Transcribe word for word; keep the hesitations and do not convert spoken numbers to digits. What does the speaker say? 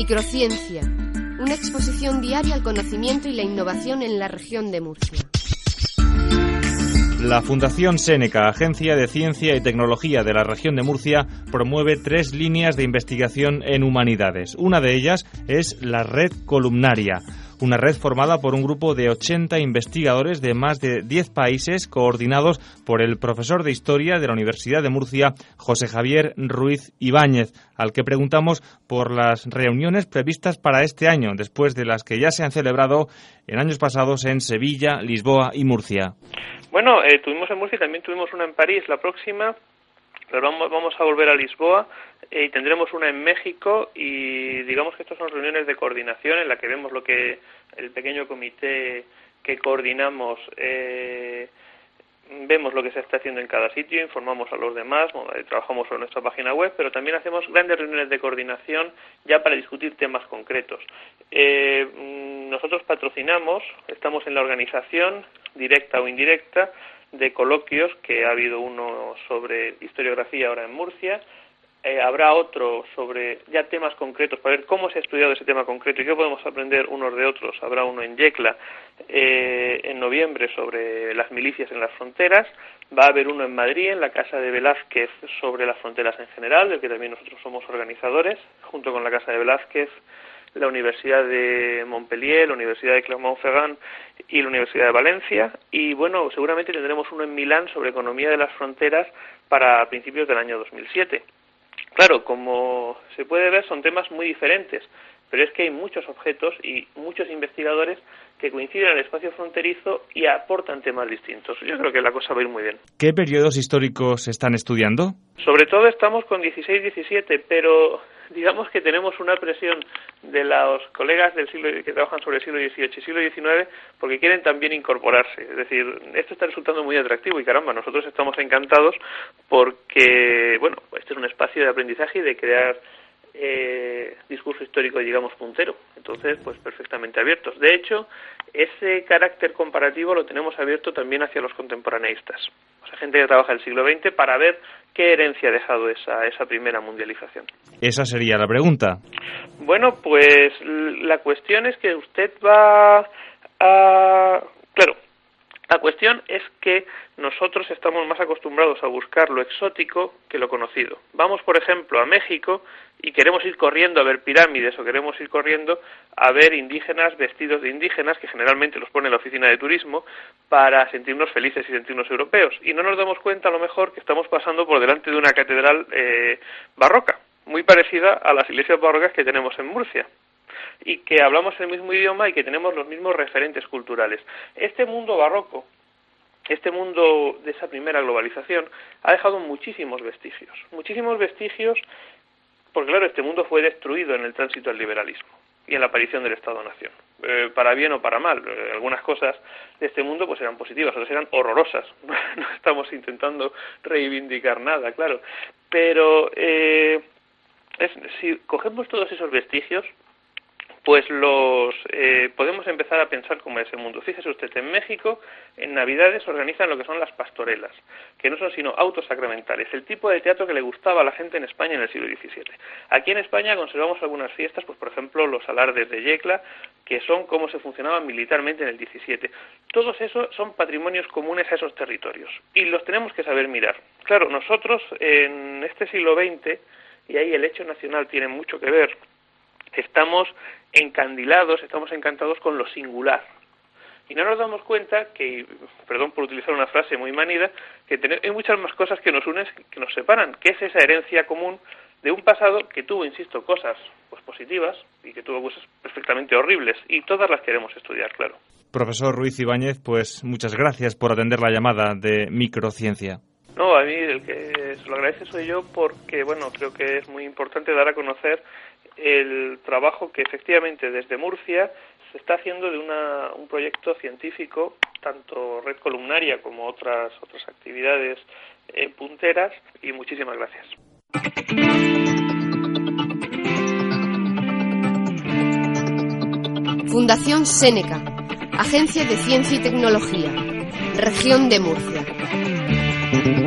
Microciencia, una exposición diaria al conocimiento y la innovación en la región de Murcia. La Fundación Seneca, Agencia de Ciencia y Tecnología de la región de Murcia, promueve tres líneas de investigación en humanidades. Una de ellas es la Red Columnaria, una red formada por un grupo de ochenta investigadores de más de diez países, coordinados por el profesor de Historia de la Universidad de Murcia, José Javier Ruiz Ibáñez, al que preguntamos por las reuniones previstas para este año, después de las que ya se han celebrado en años pasados en Sevilla, Lisboa y Murcia. Bueno, eh, tuvimos en Murcia y también tuvimos una en París la próxima, pero vamos, vamos a volver a Lisboa eh, y tendremos una en México, y digamos que estas son reuniones de coordinación en la que vemos lo que el pequeño comité que coordinamos eh, vemos lo que se está haciendo en cada sitio, informamos a los demás, trabajamos sobre nuestra página web, pero también hacemos grandes reuniones de coordinación ya para discutir temas concretos. Eh, nosotros patrocinamos, estamos en la organización, directa o indirecta, de coloquios, que ha habido uno sobre historiografía ahora en Murcia. Eh, habrá otro sobre ya temas concretos para ver cómo se ha estudiado ese tema concreto y qué podemos aprender unos de otros. Habrá uno en Yecla eh, en noviembre sobre las milicias en las fronteras. Va a haber uno en Madrid, en la Casa de Velázquez, sobre las fronteras en general, del que también nosotros somos organizadores, junto con la Casa de Velázquez, la Universidad de Montpellier, la Universidad de Clermont-Ferrand y la Universidad de Valencia. Y bueno, seguramente tendremos uno en Milán sobre economía de las fronteras para principios del año dos mil siete. Claro, como se puede ver, son temas muy diferentes, pero es que hay muchos objetos y muchos investigadores que coinciden en el espacio fronterizo y aportan temas distintos. Yo creo que la cosa va a ir muy bien. ¿Qué periodos históricos están estudiando? Sobre todo estamos con dieciséis diecisiete, pero digamos que tenemos una presión de los colegas del siglo que trabajan sobre el siglo dieciocho y siglo diecinueve, porque quieren también incorporarse. Es decir, esto está resultando muy atractivo y caramba, nosotros estamos encantados porque, bueno, este es un espacio de aprendizaje y de crear eh, discurso histórico, digamos, puntero. Entonces, pues perfectamente abiertos. De hecho, ese carácter comparativo lo tenemos abierto también hacia los contemporaneístas, o sea, gente que trabaja en el siglo veinte, para ver qué herencia ha dejado esa, esa primera mundialización. Esa sería la pregunta. Bueno, pues la cuestión es que usted va a... Claro, la cuestión es que nosotros estamos más acostumbrados a buscar lo exótico que lo conocido. Vamos, por ejemplo, a México y queremos ir corriendo a ver pirámides, o queremos ir corriendo a ver indígenas vestidos de indígenas, que generalmente los pone la oficina de turismo, para sentirnos felices y sentirnos europeos. Y no nos damos cuenta, a lo mejor, que estamos pasando por delante de una catedral eh, barroca, muy parecida a las iglesias barrocas que tenemos en Murcia, y que hablamos el mismo idioma y que tenemos los mismos referentes culturales. Este mundo barroco, este mundo de esa primera globalización, ha dejado muchísimos vestigios, muchísimos vestigios, porque claro, este mundo fue destruido en el tránsito al liberalismo y en la aparición del Estado-Nación, eh, para bien o para mal. Eh, algunas cosas de este mundo pues eran positivas, otras eran horrorosas. No estamos intentando reivindicar nada, claro, pero eh, es, si cogemos todos esos vestigios, pues los eh, podemos empezar a pensar como ese mundo. Fíjese usted, en México, en Navidades organizan lo que son las pastorelas, que no son sino autos sacramentales, el tipo de teatro que le gustaba a la gente en España en el siglo diecisiete. Aquí en España conservamos algunas fiestas, pues por ejemplo los alardes de Yecla, que son cómo se funcionaba militarmente en el diecisiete. Todos esos son patrimonios comunes a esos territorios, y los tenemos que saber mirar. Claro, nosotros en este siglo veinte, y ahí el hecho nacional tiene mucho que ver, estamos encandilados, estamos encantados con lo singular. Y no nos damos cuenta que, perdón por utilizar una frase muy manida, que hay muchas más cosas que nos unen que nos separan, que es esa herencia común de un pasado que tuvo, insisto, cosas pues positivas y que tuvo cosas perfectamente horribles, y todas las queremos estudiar, claro. Profesor Ruiz Ibáñez, pues muchas gracias por atender la llamada de Microciencia. No, a mí el que se lo agradece soy yo, porque, bueno, creo que es muy importante dar a conocer el trabajo que efectivamente desde Murcia se está haciendo de una, un proyecto científico, tanto Red Columnaria como otras otras actividades eh, punteras, y muchísimas gracias. Fundación Seneca, Agencia de Ciencia y Tecnología, Región de Murcia.